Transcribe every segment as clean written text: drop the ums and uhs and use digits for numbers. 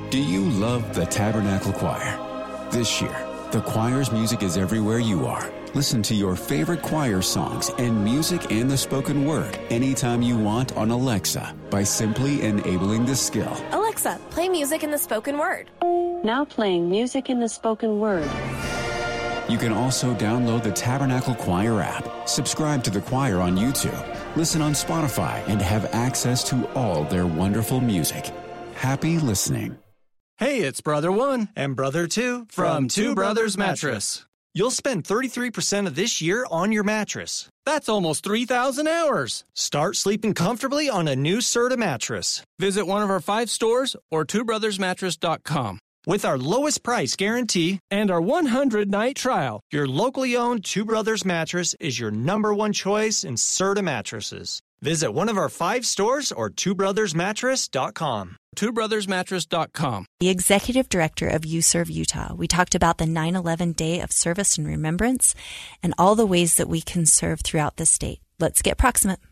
Do you love the Tabernacle Choir? This year, the choir's music is everywhere you are. Listen to your favorite choir songs and music and the spoken word anytime you want on Alexa by simply enabling the skill. Alexa, play music in the spoken word. Now playing music in the spoken word. You can also download the Tabernacle Choir app, subscribe to the choir on YouTube, listen on Spotify, and have access to all their wonderful music. Happy listening. Hey, it's Brother One and Brother Two from Two Brothers Mattress. You'll spend 33% of this year on your mattress. That's almost 3,000 hours. Start sleeping comfortably on a new Serta mattress. Visit one of our 5 stores or twobrothersmattress.com. With our lowest price guarantee and our 100-night trial, your locally owned Two Brothers Mattress is your #1 choice in Serta mattresses. Visit one of our 5 stores or twobrothersmattress.com. twobrothersmattress.com. The executive director of You Serve Utah. We talked about the 9/11 Day of Service and Remembrance and all the ways that we can serve throughout the state. Let's get proximate.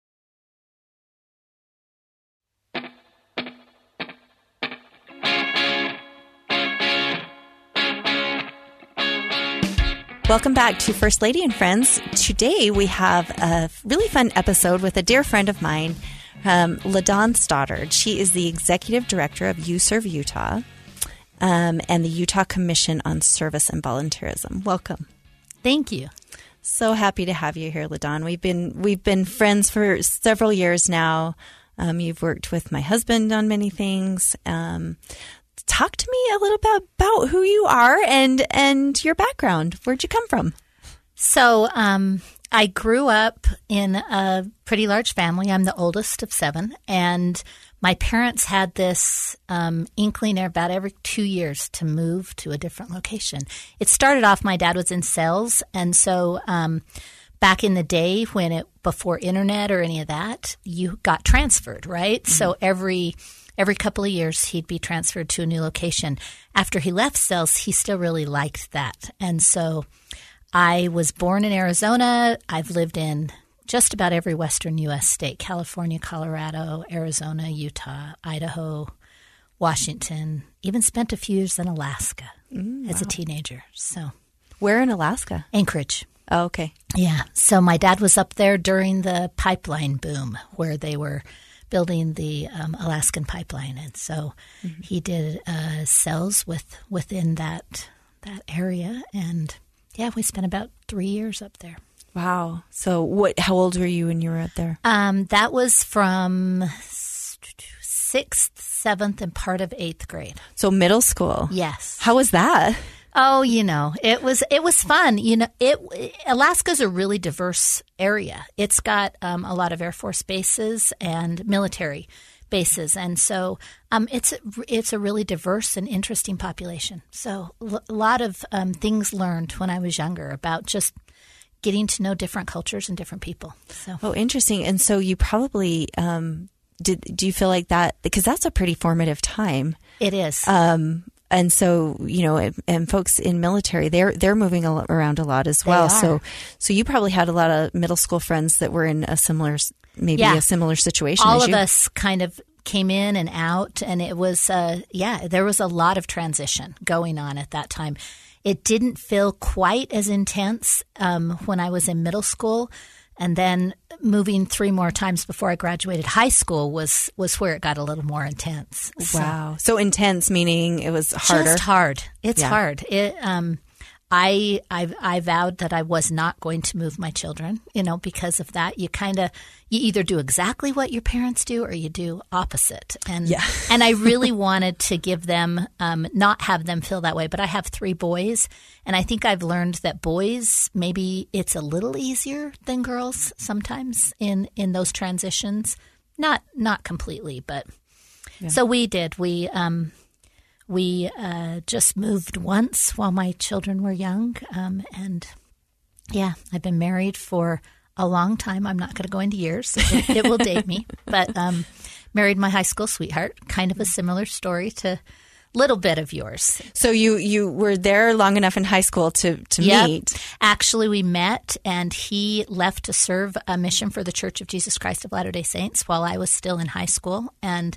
Welcome back to First Lady and Friends. Today we have a really fun episode with a dear friend of mine, LaDawn Stoddard. She is the executive director of You Serve Utah and the Utah Commission on Service and Volunteerism. Welcome. Thank you. So happy to have you here, LaDawn. We've been friends for several years now. You've worked with my husband on many things. Talk to me a little bit about who you are and your background. Where'd you come from? So I grew up in a pretty large family. I'm the oldest of 7, and my parents had this inkling about every 2 years to move to a different location. It started off, my dad was in sales, and so back in the day before internet or any of that, you got transferred, right? Mm-hmm. So every couple of years, he'd be transferred to a new location. After he left sales, he still really liked that. And so I was born in Arizona. I've lived in just about every western U.S. state: California, Colorado, Arizona, Utah, Idaho, Washington. Even spent a few years in Alaska as a teenager. So, where in Alaska? Anchorage. Oh, okay. Yeah. So my dad was up there during the pipeline boom where they were building the Alaskan pipeline, and so he did sales within that area, and yeah, we spent about 3 years up there. Wow! So, how old were you when you were up there? That was from 6th, 7th, and part of 8th grade. So middle school. Yes. How was that? Oh, it was fun. Alaska's a really diverse area. It's got a lot of Air Force bases and military bases, and so it's a really diverse and interesting population. So a lot of things learned when I was younger about just getting to know different cultures and different people. So. Oh, interesting. And so you probably do you feel like that, because that's a pretty formative time? It is. And so, and folks in military, they're moving around a lot as well. So you probably had a lot of middle school friends that were in a similar situation. All of us kind of came in and out, and it was, there was a lot of transition going on at that time. It didn't feel quite as intense when I was in middle school. And then moving 3 more times before I graduated high school was where it got a little more intense. Wow. So intense, meaning it was harder? Just hard. It's hard. I vowed that I was not going to move my children, because of that. You either do exactly what your parents do or you do opposite. And I really wanted to give them, not have them feel that way. But I have 3 boys, and I think I've learned that boys, maybe it's a little easier than girls sometimes in those transitions. Not completely, but so we did. We just moved once while my children were young. I've been married for a long time. I'm not going to go into years. It will date me. But married my high school sweetheart, kind of a similar story to a little bit of yours. So you were there long enough in high school to meet? Actually, we met, and he left to serve a mission for the Church of Jesus Christ of Latter-day Saints while I was still in high school. And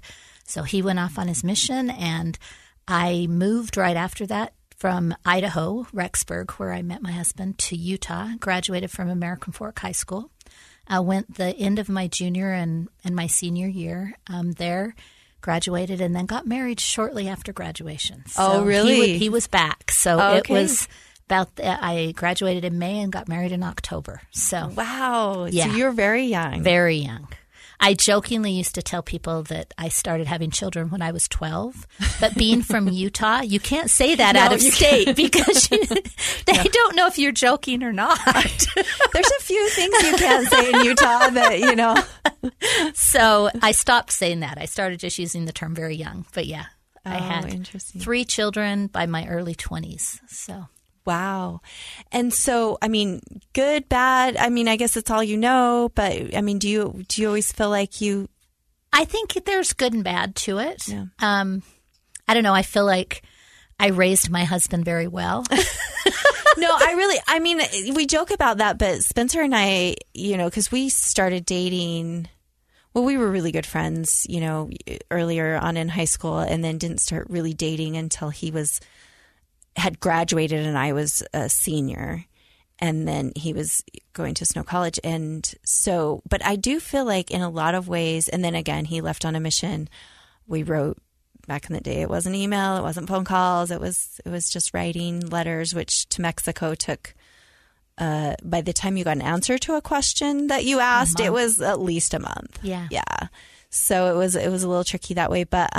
So he went off on his mission, and I moved right after that from Idaho, Rexburg, where I met my husband, to Utah, graduated from American Fork High School. I went the end of my junior and my senior year there, graduated, and then got married shortly after graduation. So really? He was back. So it was I graduated in May and got married in October. So wow. Yeah. So you're very young. Very young. I jokingly used to tell people that I started having children when I was 12. But being from Utah, you can't say that out of state because they don't know if you're joking or not. There's a few things you can't say in Utah that, So I stopped saying that. I started just using the term very young. But yeah, I had 3 children by my early 20s. So. Wow. And so, I mean, good, bad, I mean, I guess it's all you know, but I mean, do you always feel like you... I think there's good and bad to it. Yeah. I don't know. I feel like I raised my husband very well. No, we joke about that, but Spencer and I, because we started dating... Well, we were really good friends, earlier on in high school, and then didn't start really dating until he had graduated and I was a senior, and then he was going to Snow College. And so, but I do feel like in a lot of ways, and then again, he left on a mission. We wrote back in the day. It wasn't email. It wasn't phone calls. It was just writing letters, which to Mexico took, by the time you got an answer to a question that you asked, it was at least a month. Yeah. Yeah. So it was a little tricky that way. But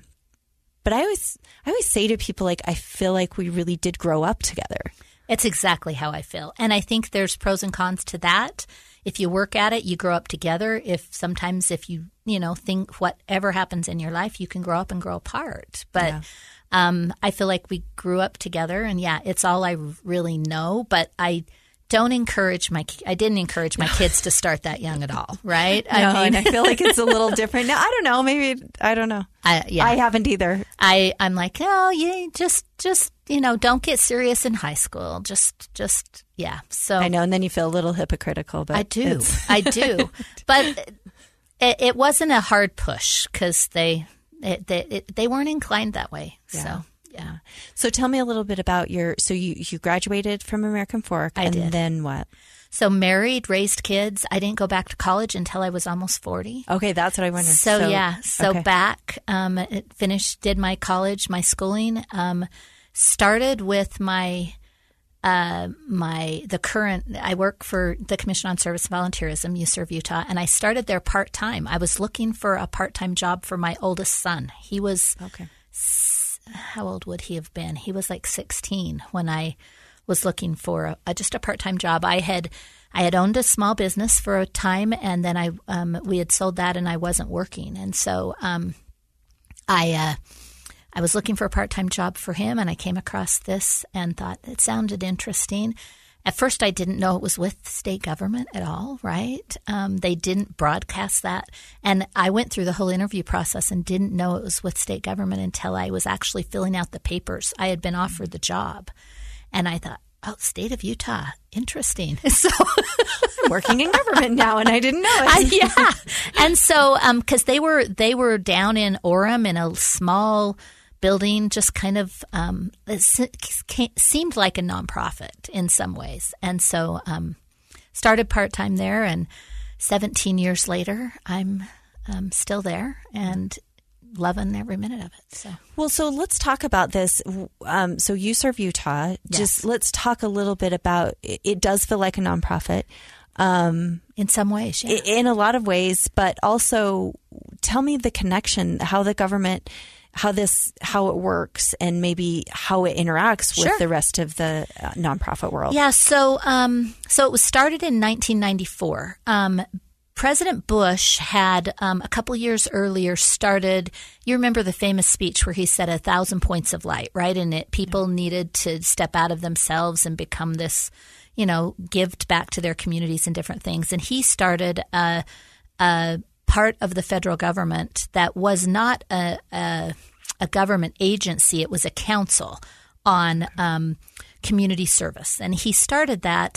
I always say to people, like, I feel like we really did grow up together. It's exactly how I feel. And I think there's pros and cons to that. If you work at it, you grow up together. Sometimes if you think whatever happens in your life, you can grow up and grow apart. But I feel like we grew up together, and yeah, it's all I really know. But I didn't encourage my kids to start that young at all, right? And I feel like it's a little different now. I don't know. Maybe I don't know. I haven't either. I'm like, oh yeah, just don't get serious in high school. Just yeah. So I know, and then you feel a little hypocritical. But I do. But it wasn't a hard push because they weren't inclined that way. Yeah. So. Yeah. So tell me a little bit about you graduated from American Fork. I did. Then what? So married, raised kids. I didn't go back to college until I was almost 40. Okay, that's what I wondered. So okay. Back, did my college, my schooling, started with I work for the Commission on Service Volunteerism, UServe Utah, and I started there part-time. I was looking for a part-time job for my oldest son. He was... Okay. How old would he have been? He was like 16 when I was looking for just a part-time job. I had owned a small business for a time, and then we had sold that, and I wasn't working, and so I was looking for a part-time job for him, and I came across this and thought it sounded interesting. At first, I didn't know it was with state government at all, right? They didn't broadcast that. And I went through the whole interview process and didn't know it was with state government until I was actually filling out the papers. I had been offered the job. And I thought, oh, state of Utah, interesting. So I'm working in government now, and I didn't know it. Yeah. And so because they were down in Orem in a small building, just kind of it seemed like a nonprofit in some ways. And so started part-time there, and 17 years later, I'm still there and loving every minute of it. So let's talk about this. So UServe Utah, just let's talk a little bit about it. Does feel like a nonprofit. In some ways, yeah. In a lot of ways, but also tell me the connection, how the government... how it works, and maybe how it interacts with the rest of the nonprofit world. Yeah, so it was started in 1994. President Bush had a couple years earlier started. You remember the famous speech where he said 1,000 points of light, right? And people needed to step out of themselves and become this, give back to their communities and different things. And he started a part of the federal government that was not a government agency. It was a council on community service. And he started that,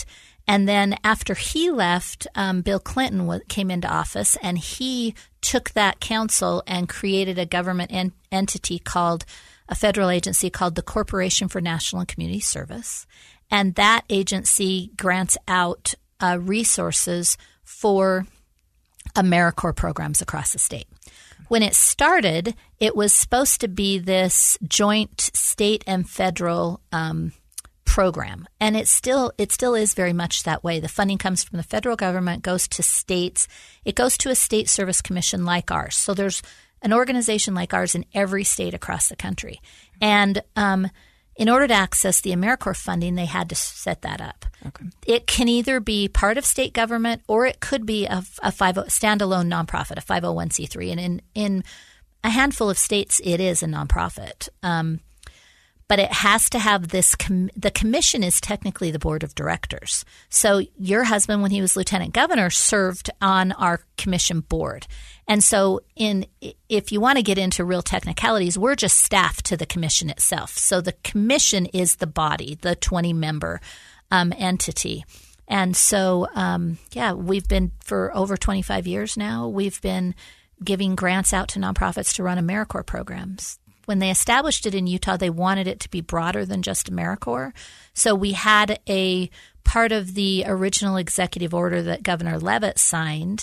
And then after he left, Bill Clinton came into office, and he took that council and created a government entity called a federal agency called the Corporation for National and Community Service. And that agency grants out resources for AmeriCorps programs across the state. When it started, it was supposed to be this joint state and federal program, and it still is very much that way. The funding comes from the federal government, goes to states. It goes to a state service commission like ours. So there's an organization like ours in every state across the country. And in order to access the AmeriCorps funding, they had to set that up. Okay. It can either be part of state government, or it could be a standalone nonprofit, a 501c3. And in a handful of states, it is a nonprofit. But it has to have this the commission is technically the board of directors. So your husband, when he was lieutenant governor, served on our commission board. And so if you want to get into real technicalities, we're just staff to the commission itself. So the commission is the body, the 20-member entity. And so, we've been for over 25 years now, we've been giving grants out to nonprofits to run AmeriCorps programs. When they established it in Utah, they wanted it to be broader than just AmeriCorps. So we had a part of the original executive order that Governor Leavitt signed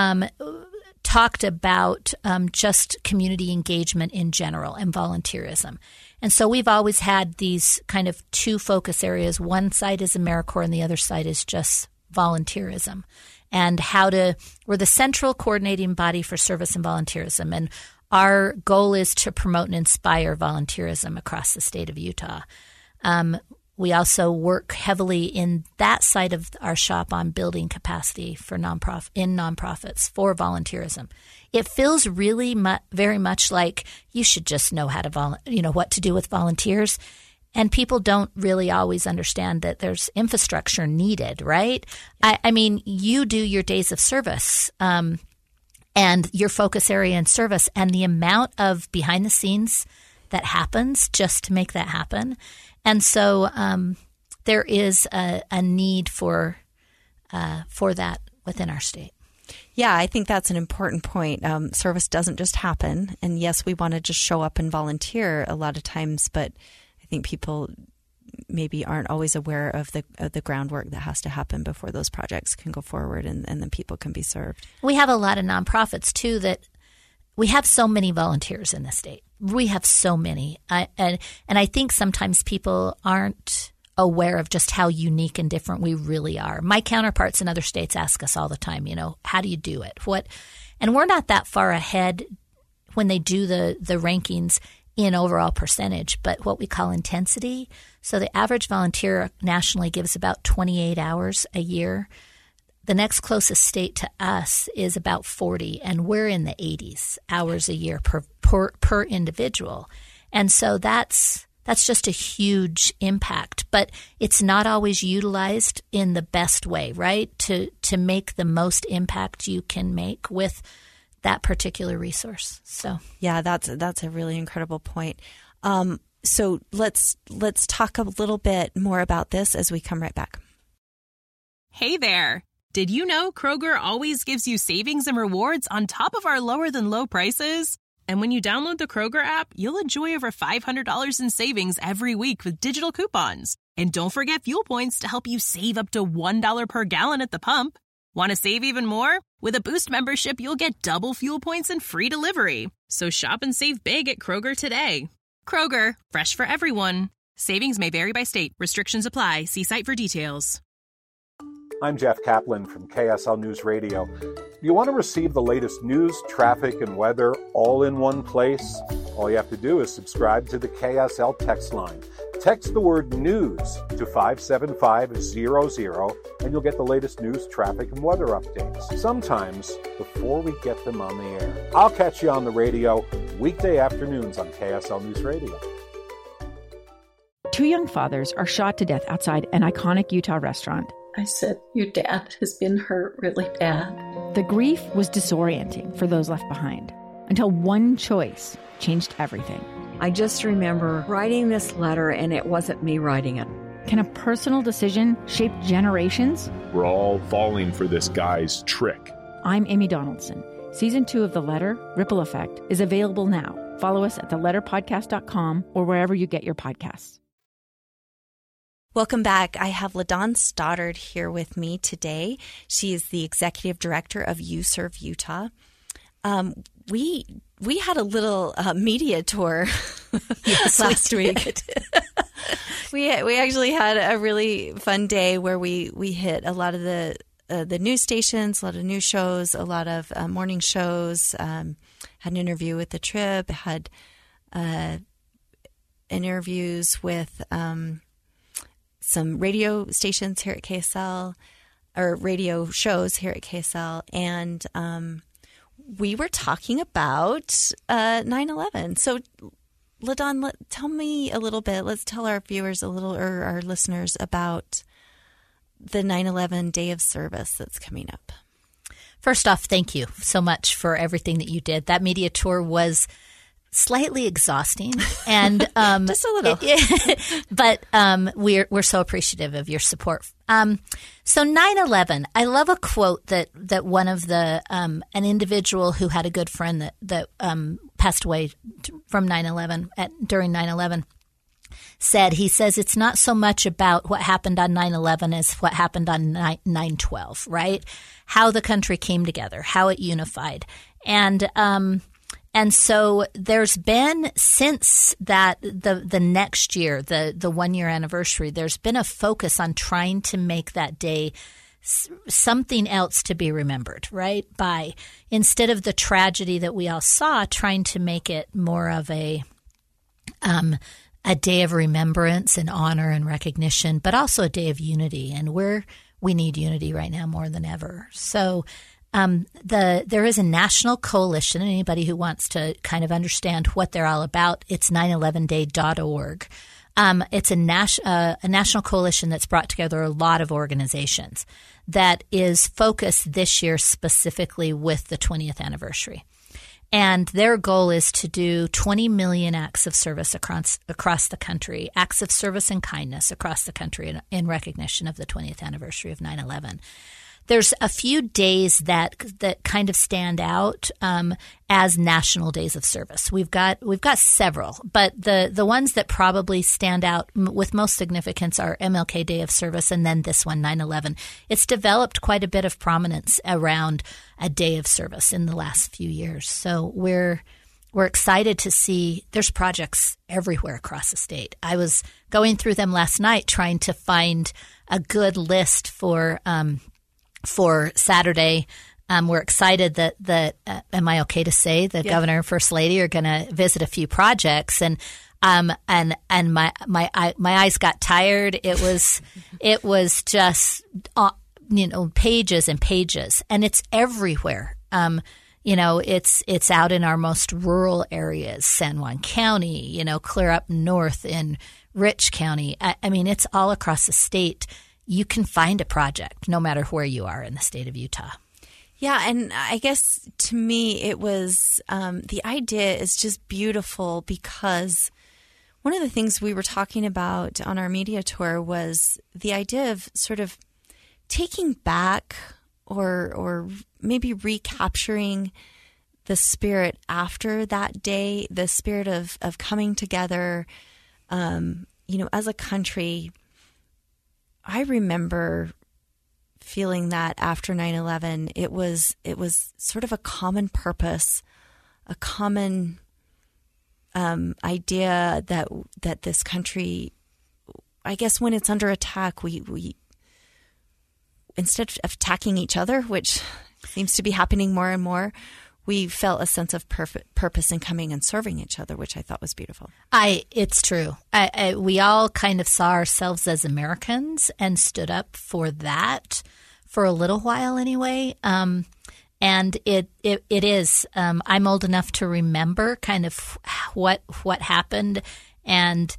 talked about just community engagement in general and volunteerism. And so we've always had these kind of two focus areas. One side is AmeriCorps and the other side is just volunteerism. And we're the central coordinating body for service and volunteerism. And our goal is to promote and inspire volunteerism across the state of Utah. We also work heavily in that side of our shop on building capacity for nonprofits for volunteerism. It feels really very much like you should just know how to what to do with volunteers, and people don't really always understand that there's infrastructure needed, right? I mean, you do your days of service. And your focus area in service, and the amount of behind the scenes that happens just to make that happen. And so there is a need for that within our state. Yeah, I think that's an important point. Service doesn't just happen. And yes, we want to just show up and volunteer a lot of times, but I think people maybe aren't always aware of the groundwork that has to happen before those projects can go forward and then people can be served. We have a lot of nonprofits, too, that we have so many volunteers in the state. We have so many. And I think sometimes people aren't aware of just how unique and different we really are. My counterparts in other states ask us all the time, how do you do it? And we're not that far ahead when they do the rankings in overall percentage, but what we call intensity. So the average volunteer nationally gives about 28 hours a year. The next closest state to us is about 40, and we're in the 80s hours a year per individual. And so that's just a huge impact, but it's not always utilized in the best way, right? To make the most impact you can make with that particular resource. So yeah, that's a really incredible point. So let's talk a little bit more about this as we come right back. Hey there. Did you know Kroger always gives you savings and rewards on top of our lower than low prices? And when you download the Kroger app, you'll enjoy over $500 in savings every week with digital coupons. And don't forget fuel points to help you save up to $1 per gallon at the pump. Want to save even more? With a Boost membership, you'll get double fuel points and free delivery. So shop and save big at Kroger today. Kroger, fresh for everyone. Savings may vary by state. Restrictions apply. See site for details. I'm Jeff Kaplan from KSL News Radio. Do you want to receive the latest news, traffic, and weather all in one place? All you have to do is subscribe to the KSL text line. Text the word news to 57500 and you'll get the latest news, traffic, and weather updates, sometimes before we get them on the air. I'll catch you on the radio weekday afternoons on KSL News Radio. Two young fathers are shot to death outside an iconic Utah restaurant. I said, your dad has been hurt really bad. The grief was disorienting for those left behind until one choice changed everything. I just remember writing this letter, and it wasn't me writing it. Can a personal decision shape generations? We're all falling for this guy's trick. I'm Amy Donaldson. Season 2 of The Letter, Ripple Effect, is available now. Follow us at theletterpodcast.com or wherever you get your podcasts. Welcome back. I have LaDawn Stoddard here with me today. She is the executive director of You Serve Utah. We had a little media tour last week. We actually had a really fun day where we hit a lot of the news stations, a lot of news shows, a lot of morning shows. Had an interview with The Trib. Had interviews with some radio stations here at KSL, or radio shows here at KSL, and we were talking about 9/11. So, LaDawn, tell me a little bit. Let's tell our viewers a little, or our listeners, about the 9/11 Day of Service that's coming up. First off, thank you so much for everything that you did. That media tour was slightly exhausting, and just a little, but we're so appreciative of your support. So 9/11, I love a quote that one of the an individual who had a good friend that passed away from 9/11 during 9/11 said. He says it's not so much about what happened on 9/11 as what happened on 9/12, right? How the country came together, how it unified, and so there's been, since that the next year, the 1 year anniversary, there's been a focus on trying to make that day something else to be remembered, right? By, instead of the tragedy that we all saw, trying to make it more of a day of remembrance and honor and recognition, but also a day of unity. And we need unity right now more than ever. So there is a national coalition. Anybody who wants to kind of understand what they're all about, it's 911day.org. It's a national coalition that's brought together a lot of organizations that is focused this year specifically with the 20th anniversary. And their goal is to do 20 million acts of service across the country, acts of service and kindness across the country in recognition of the 20th anniversary of 9/11. There's a few days that kind of stand out as national days of service. We've got several, but the ones that probably stand out with most significance are MLK Day of Service, and then this one, 9/11. It's developed quite a bit of prominence around a day of service in the last few years. So we're excited to see there's projects everywhere across the state. I was going through them last night trying to find a good list for Saturday. We're excited that am I okay to say the governor and first lady are going to visit a few projects, and my eyes got tired. It was just pages and pages, and it's everywhere. It's out in our most rural areas, San Juan County, clear up north in Rich County. I mean, it's all across the state. You can find a project no matter where you are in the state of Utah. Yeah, and I guess to me it was the idea is just beautiful, because one of the things we were talking about on our media tour was the idea of sort of taking back or maybe recapturing the spirit after that day, the spirit of coming together, as a country. I remember feeling that after 9/11, it was sort of a common purpose, a common idea that this country, I guess, when it's under attack, we instead of attacking each other, which seems to be happening more and more, we felt a sense of purpose in coming and serving each other, which I thought was beautiful. It's true. We all kind of saw ourselves as Americans and stood up for that for a little while anyway. And it is. I'm old enough to remember kind of what happened, and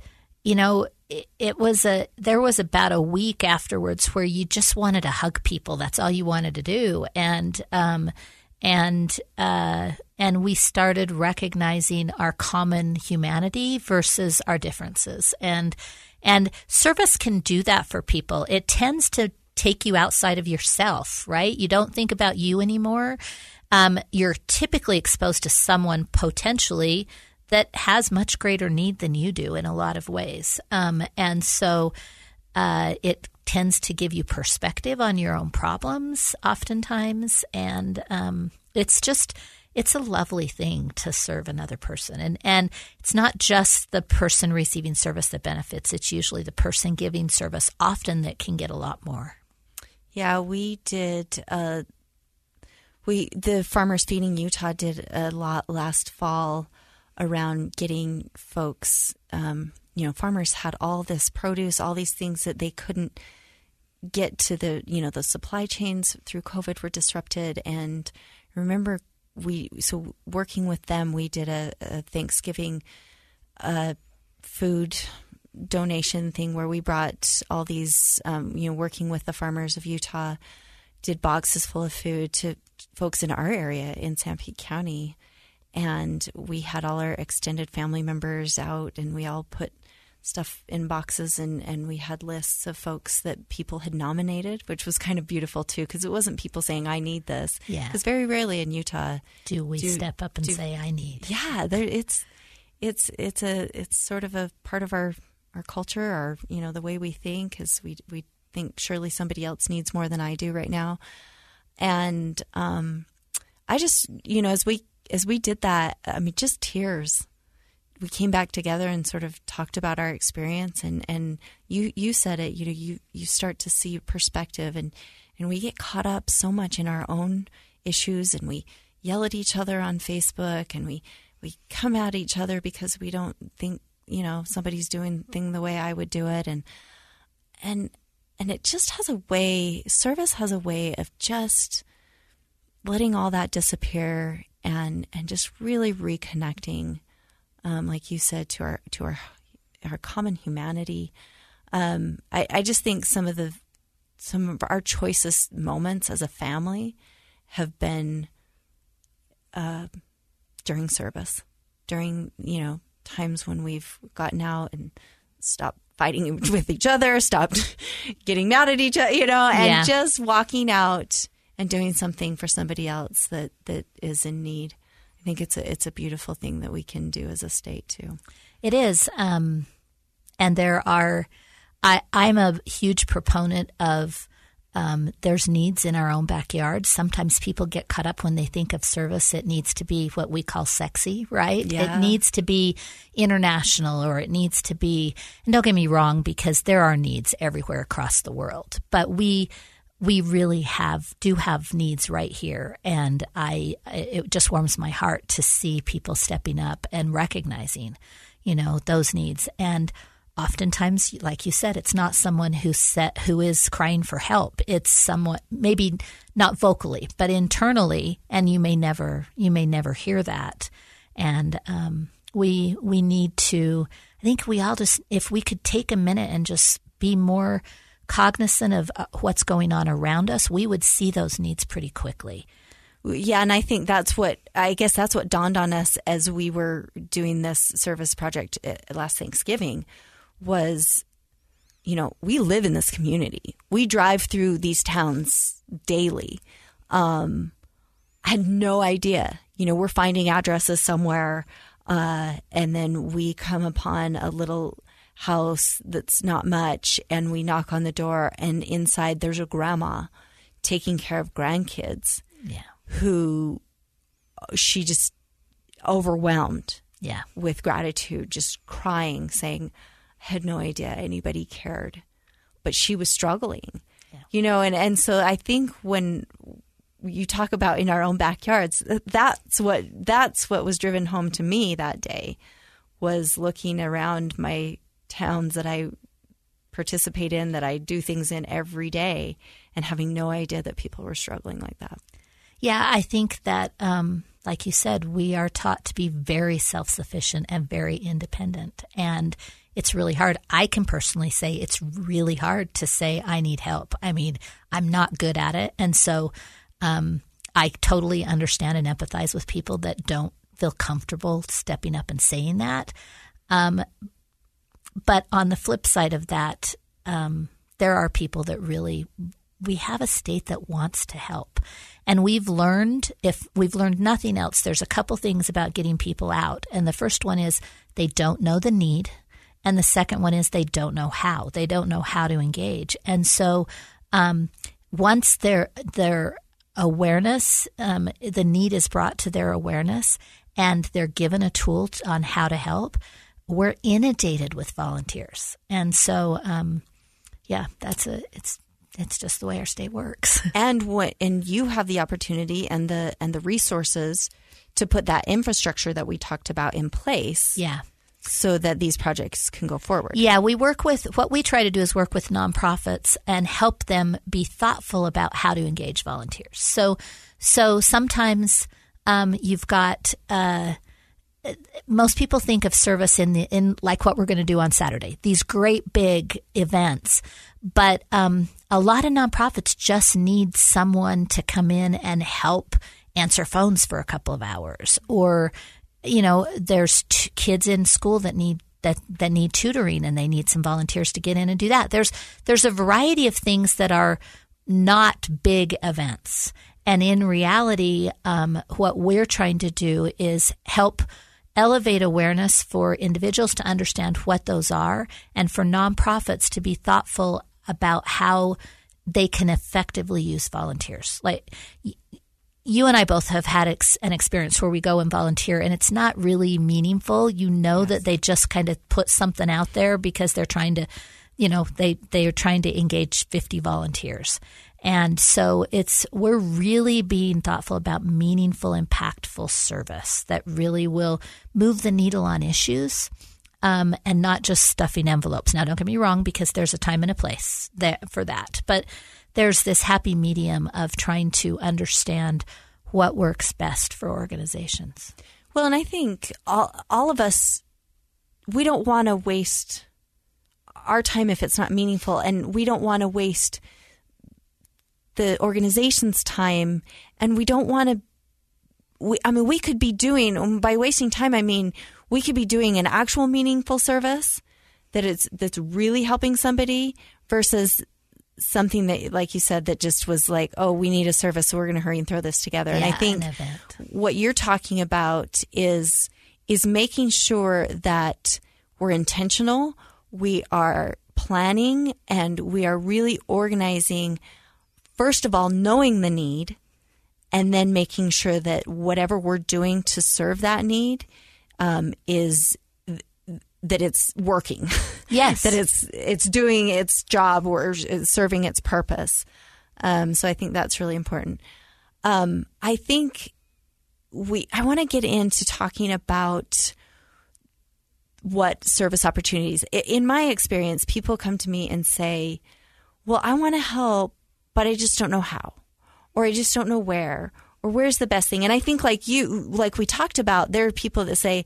there was about a week afterwards where you just wanted to hug people. That's all you wanted to do, and And we started recognizing our common humanity versus our differences. And service can do that for people. It tends to take you outside of yourself, right? You don't think about you anymore. You're typically exposed to someone potentially that has much greater need than you do in a lot of ways. And so it tends to give you perspective on your own problems oftentimes. And it's a lovely thing to serve another person. And it's not just the person receiving service that benefits. It's usually the person giving service often that can get a lot more. Yeah, we did. The Farmers Feeding Utah did a lot last fall around getting folks, farmers had all this produce, all these things that they couldn't get to the supply chains through COVID were disrupted. And remember, working with them, we did a Thanksgiving food donation thing where we brought all these, working with the farmers of Utah, did boxes full of food to folks in our area in Sanpete County. And we had all our extended family members out, and we all put stuff in boxes, and we had lists of folks that people had nominated, which was kind of beautiful too, because it wasn't people saying, I need this. Yeah. Because very rarely in Utah do we step up and say, I need. Yeah. It's sort of a part of our culture, the way we think is we think surely somebody else needs more than I do right now. And I just, as we did that, just tears. We came back together and sort of talked about our experience, and you said it, you start to see perspective, and we get caught up so much in our own issues, and we yell at each other on Facebook, and we come at each other because we don't think, somebody's doing thing the way I would do it, and it just has a way, service has a way of just letting all that disappear and just really reconnecting, like you said, to our common humanity. I just think some of our choicest moments as a family have been during service, during times when we've gotten out and stopped fighting with each other, stopped getting mad at each other, and just walking out and doing something for somebody else that is in need. I think it's a beautiful thing that we can do as a state too. It is. And there are, I'm a huge proponent of there's needs in our own backyard. Sometimes people get caught up when they think of service. It needs to be what we call sexy, right? Yeah. It needs to be international, or it needs to be, and don't get me wrong, because there are needs everywhere across the world. But we really do have needs right here. And it just warms my heart to see people stepping up and recognizing, those needs. And oftentimes, like you said, it's not someone who is crying for help. It's someone, maybe not vocally, but internally, and you may never hear that. And we need to, I think we all just, if we could take a minute and just be more cognizant of what's going on around us, we would see those needs pretty quickly. Yeah, and I think that's what dawned on us as we were doing this service project last Thanksgiving was, we live in this community. We drive through these towns daily. I had no idea. We're finding addresses somewhere, and then we come upon a little house that's not much, and we knock on the door, and inside there's a grandma taking care of grandkids. Yeah. Who she just overwhelmed. Yeah. With gratitude, just crying, saying, I had no idea anybody cared, but she was struggling. Yeah. And so I think when you talk about in our own backyards, that's what was driven home to me that day, was looking around my towns that I participate in, that I do things in every day, and having no idea that people were struggling like that. Yeah, I think that, like you said, we are taught to be very self-sufficient and very independent, and it's really hard. I can personally say it's really hard to say I need help. I mean, I'm not good at it, and so I totally understand and empathize with people that don't feel comfortable stepping up and saying that. But on the flip side of that, there are people that really, we have a state that wants to help. And we've learned, if we've learned nothing else, there's a couple things about getting people out. And the first one is they don't know the need. And the second one is they don't know how. They don't know how to engage. And so once their awareness, the need is brought to their awareness and they're given a tool on how to help, we're inundated with volunteers. And so, it's just the way our state works. And you have the opportunity and the resources to put that infrastructure that we talked about in place. Yeah. So that these projects can go forward. Yeah, what we try to do is work with nonprofits and help them be thoughtful about how to engage volunteers. So sometimes you've got most people think of service in like what we're going to do on Saturday, these great big events. But a lot of nonprofits just need someone to come in and help answer phones for a couple of hours, or there's kids in school that need tutoring, and they need some volunteers to get in and do that. There's a variety of things that are not big events, and in reality, what we're trying to do is help elevate awareness for individuals to understand what those are, and for nonprofits to be thoughtful about how they can effectively use volunteers. Like, you and I both have had an experience where we go and volunteer and it's not really meaningful. Yes. That they just kind of put something out there because they're trying to, they are trying to engage 50 volunteers. And so we're really being thoughtful about meaningful, impactful service that really will move the needle on issues, and not just stuffing envelopes. Now, don't get me wrong, because there's a time and a place for that. But there's this happy medium of trying to understand what works best for organizations. Well, and I think all of us, we don't want to waste our time if it's not meaningful, and we don't want to waste the organization's time, and we don't want to. We could be doing, by wasting time, I mean we could be doing an actual meaningful service that's really helping somebody versus something that, like you said, that just was like, oh, we need a service, so we're going to hurry and throw this together. And I think what you're talking about is making sure that we're intentional, we are planning, and we are really organizing, first of all, knowing the need, and then making sure that whatever we're doing to serve that need is that it's working. Yes. That it's doing its job or it's serving its purpose. So I think that's really important. I think I want to get into talking about what service opportunities. In my experience, people come to me and say, well, I want to help, but I just don't know how, or I just don't know where, or where's the best thing. And I think like we talked about, there are people that say,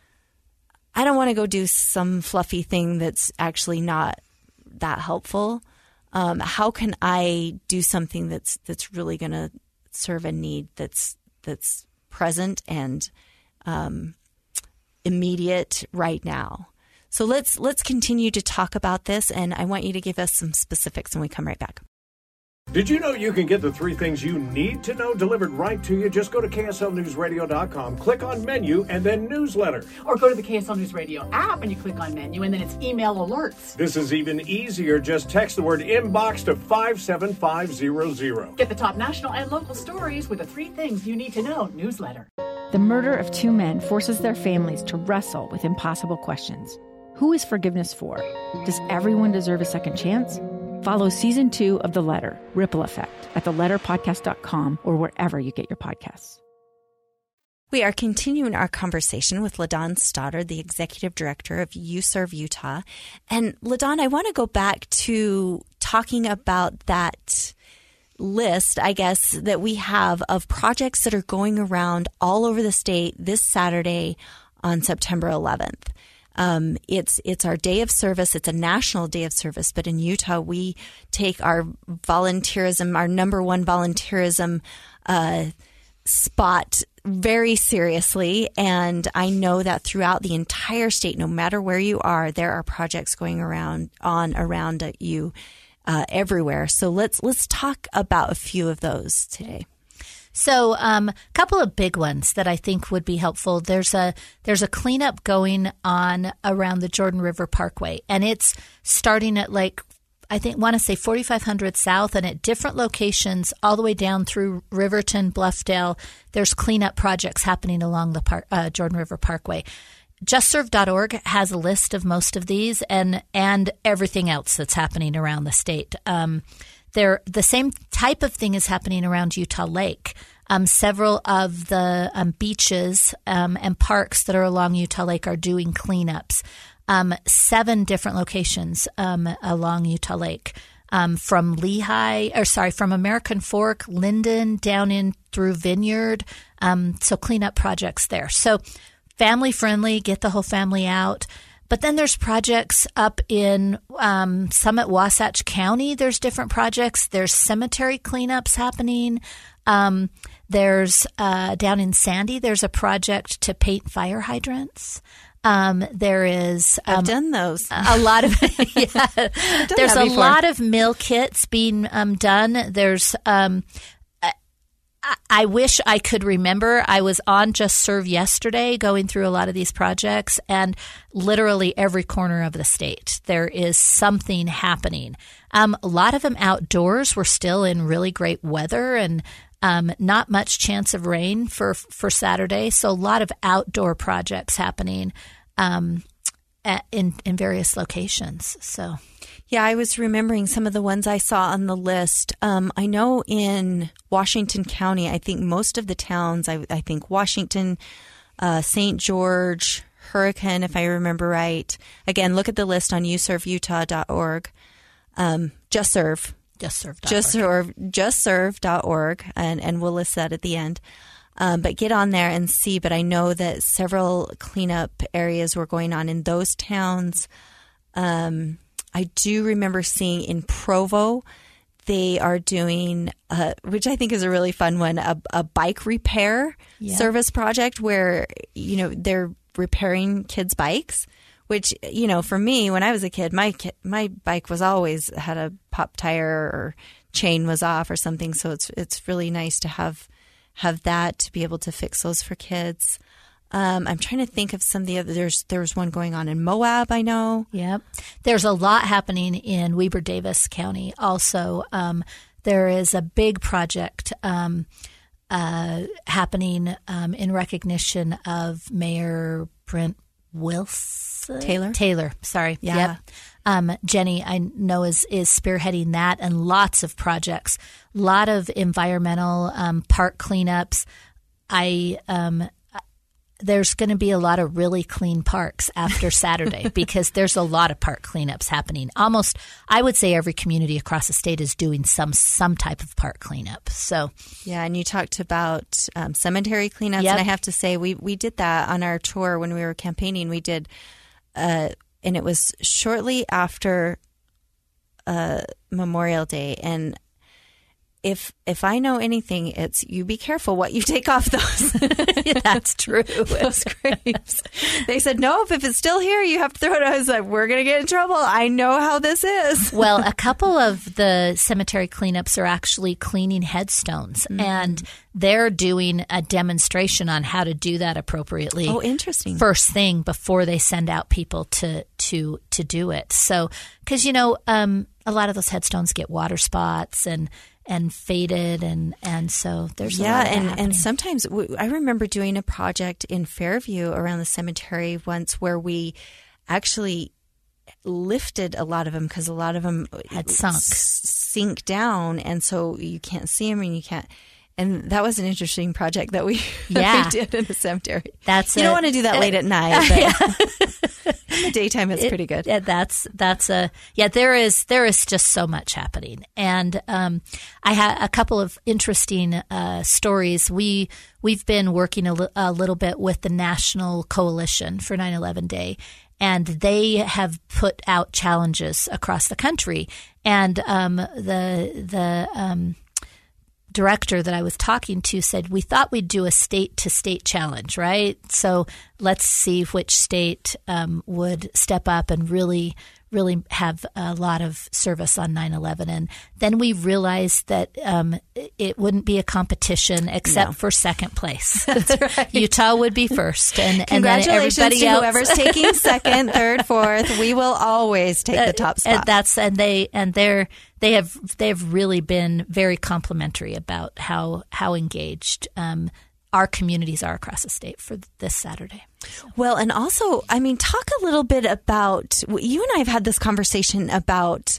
I don't want to go do some fluffy thing that's actually not that helpful. How can I do something that's really going to serve a need that's present and immediate right now? So let's continue to talk about this, and I want you to give us some specifics when we come right back. Did you know you can get the 3 things you need to know delivered right to you? Just go to KSLNewsRadio.com, click on menu, and then newsletter. Or go to the KSL News Radio app and you click on menu, and then it's email alerts. This is even easier. Just text the word inbox to 57500. Get the top national and local stories with the 3 things you need to know newsletter. The murder of 2 men forces their families to wrestle with impossible questions. Who is forgiveness for? Does everyone deserve a second chance? Follow Season 2 of The Letter, Ripple Effect, at theletterpodcast.com or wherever you get your podcasts. We are continuing our conversation with LaDawn Stoddard, the Executive Director of YouServe Utah. And LaDawn, I want to go back to talking about that list, I guess, that we have of projects that are going around all over the state this Saturday on September 11th. It's our day of service. It's a national day of service, but in Utah, we take our volunteerism, our number one volunteerism spot very seriously. And I know that throughout the entire state, no matter where you are, there are projects going around you everywhere. So let's talk about a few of those today. So a couple of big ones that I think would be helpful. There's a cleanup going on around the Jordan River Parkway, and it's starting at I want to say 4,500 South, and at different locations all the way down through Riverton, Bluffdale, there's cleanup projects happening along the Jordan River Parkway. JustServe.org has a list of most of these and everything else that's happening around the state. The same type of thing is happening around Utah Lake. Several of the beaches and parks that are along Utah Lake are doing cleanups. 7 different locations along Utah Lake, from American Fork, Linden, down in through Vineyard. So cleanup projects there. So family friendly, get the whole family out. But then there's projects up in Summit, Wasatch County. There's different projects. There's cemetery cleanups happening. There's down in Sandy, there's a project to paint fire hydrants. There is I've done those. A lot of there's a lot of mill kits being done. There's I wish I could remember. I was on Just Serve yesterday going through a lot of these projects, and literally every corner of the state there is something happening. A lot of them outdoors. We're still in really great weather and not much chance of rain for Saturday. So a lot of outdoor projects happening in various locations. So. Yeah, I was remembering some of the ones I saw on the list. I know in Washington County, I think most of the towns, I think Washington, St. George, Hurricane, if I remember right. Again, look at the list on userveutah.org. JustServe.org, and we'll list that at the end. But get on there and see. But I know that several cleanup areas were going on in those towns. I do remember seeing in Provo, they are doing, which I think is a really fun one, a bike repair service project where, they're repairing kids' bikes, which, for me, when I was a kid, my bike was always had a pop tire or chain was off or something. So it's really nice to have that, to be able to fix those for kids. I'm trying to think of some of the other. There's one going on in Moab, I know. Yep. There's a lot happening in Weber Davis County also. There is a big project happening in recognition of Mayor Brent Wilson. Taylor, sorry. Yeah. Yep. Jenny, I know, is spearheading that, and lots of projects. A lot of environmental park cleanups. There's going to be a lot of really clean parks after Saturday because there's a lot of park cleanups happening. Almost, I would say every community across the state is doing some type of park cleanup. So, yeah, and you talked about cemetery cleanups, and I have to say we did that on our tour when we were campaigning. We did, and it was shortly after Memorial Day, and if I know anything, it's you be careful what you take off those. That's true. Those graves. They said, nope, if it's still here, you have to throw it out. I was like, we're going to get in trouble. I know how this is. Well, a couple of the cemetery cleanups are actually cleaning headstones, and they're doing a demonstration on how to do that appropriately. Oh, interesting. First thing before they send out people to do it. So, because, a lot of those headstones get water spots and faded, and so there's a lot of that happening. And sometimes I remember doing a project in Fairview around the cemetery once where we actually lifted a lot of them because a lot of them had sink down, and so you can't see them and you can't. And that was an interesting project that we did in the cemetery. You don't want to do that late at night, but in the daytime it's pretty good. Yeah, there is just so much happening. And I had a couple of interesting stories. We've been working a little bit with the National Coalition for 9/11 Day, and they have put out challenges across the country. And the director that I was talking to said, we thought we'd do a state-to-state challenge, right? So let's see which state would step up and really have a lot of service on 9/11. And then we realized that it wouldn't be a competition except for second place. That's right. Utah would be first. And congratulations then everybody to else. whoever's taking second, third, fourth. We will always take the top spot. They have really been very complimentary about how engaged our communities are across the state for this Saturday. Well, and also, I mean, talk a little bit about, you and I have had this conversation about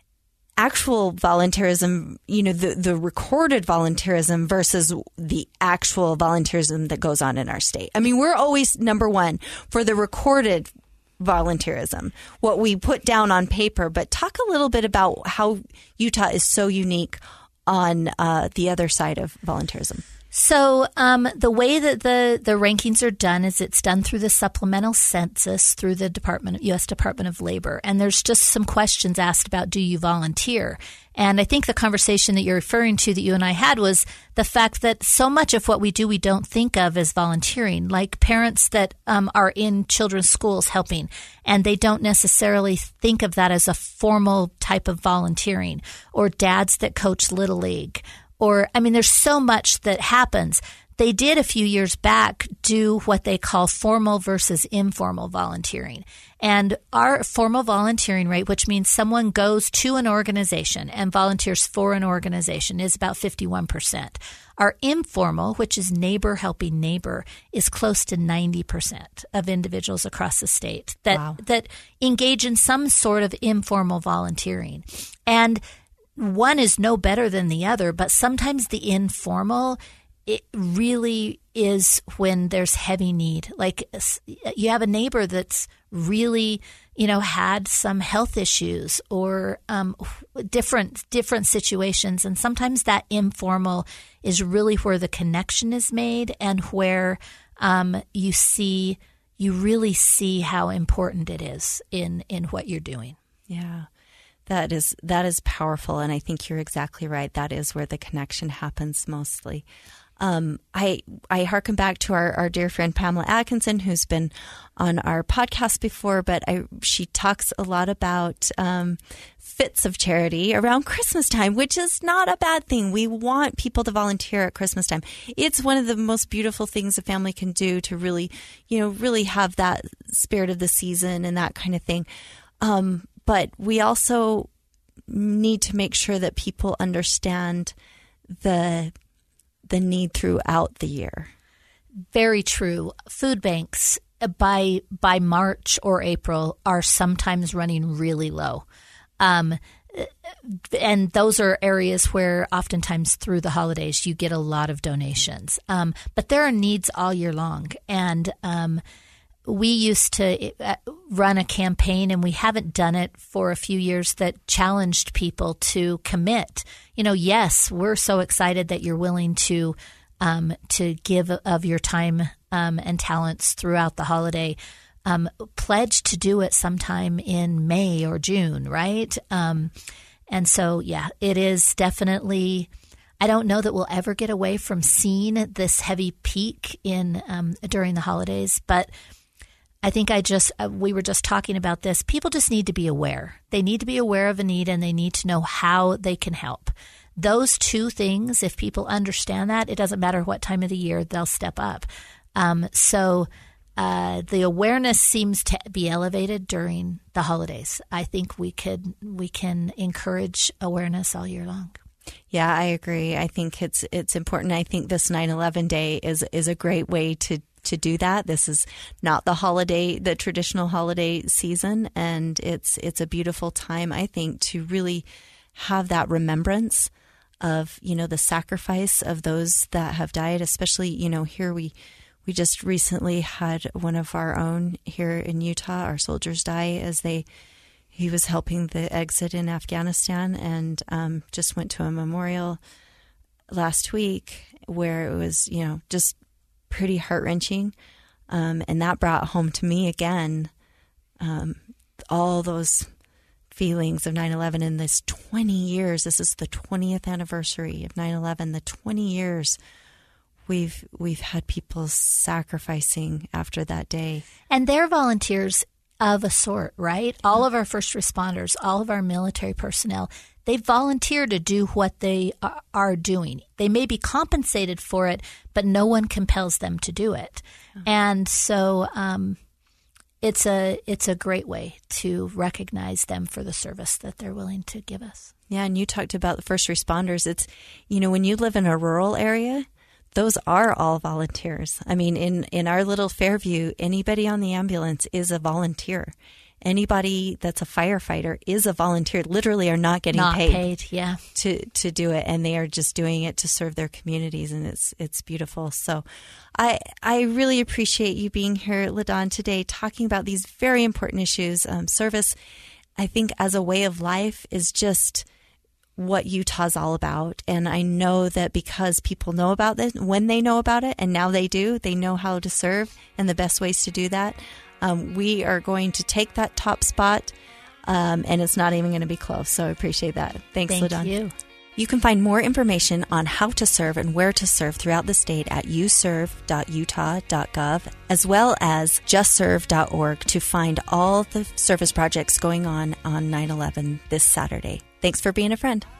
actual volunteerism, the recorded volunteerism versus the actual volunteerism that goes on in our state. I mean, we're always number one for the recorded volunteerism, what we put down on paper, but talk a little bit about how Utah is so unique on the other side of volunteerism. So the way that the rankings are done is it's done through the supplemental census through the U.S. Department of Labor. And there's just some questions asked about, do you volunteer? And I think the conversation that you're referring to that you and I had was the fact that so much of what we do we don't think of as volunteering, like parents that are in children's schools helping, and they don't necessarily think of that as a formal type of volunteering, or dads that coach Little League. Or, I mean, there's so much that happens. They did a few years back do what they call formal versus informal volunteering. And our formal volunteering rate, which means someone goes to an organization and volunteers for an organization, is about 51%. Our informal, which is neighbor helping neighbor, is close to 90% of individuals across the state that engage in some sort of informal volunteering. And one is no better than the other, but sometimes the informal, it really is when there's heavy need. Like you have a neighbor that's really, had some health issues or different situations. And sometimes that informal is really where the connection is made and where you really see how important it is in what you're doing. Yeah. That is powerful, and I think you're exactly right. That is where the connection happens mostly. I hearken back to our dear friend Pamela Atkinson, who's been on our podcast before, but she talks a lot about fits of charity around Christmas time, which is not a bad thing. We want people to volunteer at Christmas time. It's one of the most beautiful things a family can do to really, really have that spirit of the season and that kind of thing. But we also need to make sure that people understand the need throughout the year. Very true. Food banks by March or April are sometimes running really low. And those are areas where oftentimes through the holidays you get a lot of donations. But there are needs all year long. And we used to run a campaign, and we haven't done it for a few years, that challenged people to commit. Yes, we're so excited that you're willing to give of your time and talents throughout the holiday. Pledge to do it sometime in May or June, right? And so, yeah, it is definitely. I don't know that we'll ever get away from seeing this heavy peak in during the holidays, but I think we were just talking about this. People just need to be aware. They need to be aware of a need, and they need to know how they can help. Those two things, if people understand that, it doesn't matter what time of the year, they'll step up. So the awareness seems to be elevated during the holidays. I think we can encourage awareness all year long. Yeah, I agree. I think it's important. I think this 9/11 day is a great way to do that. This is not the traditional holiday season, and it's a beautiful time, I think, to really have that remembrance of, the sacrifice of those that have died, especially, here we just recently had one of our own here in Utah, our soldiers, die as he was helping the exit in Afghanistan, and just went to a memorial last week where it was, just pretty heart-wrenching. And that brought home to me again all those feelings of 9/11 in this 20 years. This is the 20th anniversary of 9/11. The 20 years we've had people sacrificing after that day. And they're volunteers of a sort, right? All of our first responders, all of our military personnel, they volunteer to do what they are doing. They may be compensated for it, but no one compels them to do it. And so it's a great way to recognize them for the service that they're willing to give us. Yeah, and you talked about the first responders. It's, when you live in a rural area, those are all volunteers. I mean, in our little Fairview, anybody on the ambulance is a volunteer. Anybody that's a firefighter is a volunteer, literally are not getting paid to do it, and they are just doing it to serve their communities, and it's beautiful. So I really appreciate you being here, LaDawn, today, talking about these very important issues. Service, I think, as a way of life is just what Utah's all about. And I know that because people know about this, when they know about it, and now they do, they know how to serve and the best ways to do that. We are going to take that top spot, and it's not even going to be close. So I appreciate that. Thanks, LaDawn. Thank you. You can find more information on how to serve and where to serve throughout the state at userve.utah.gov, as well as justserve.org to find all the service projects going on 9/11 this Saturday. Thanks for being a friend.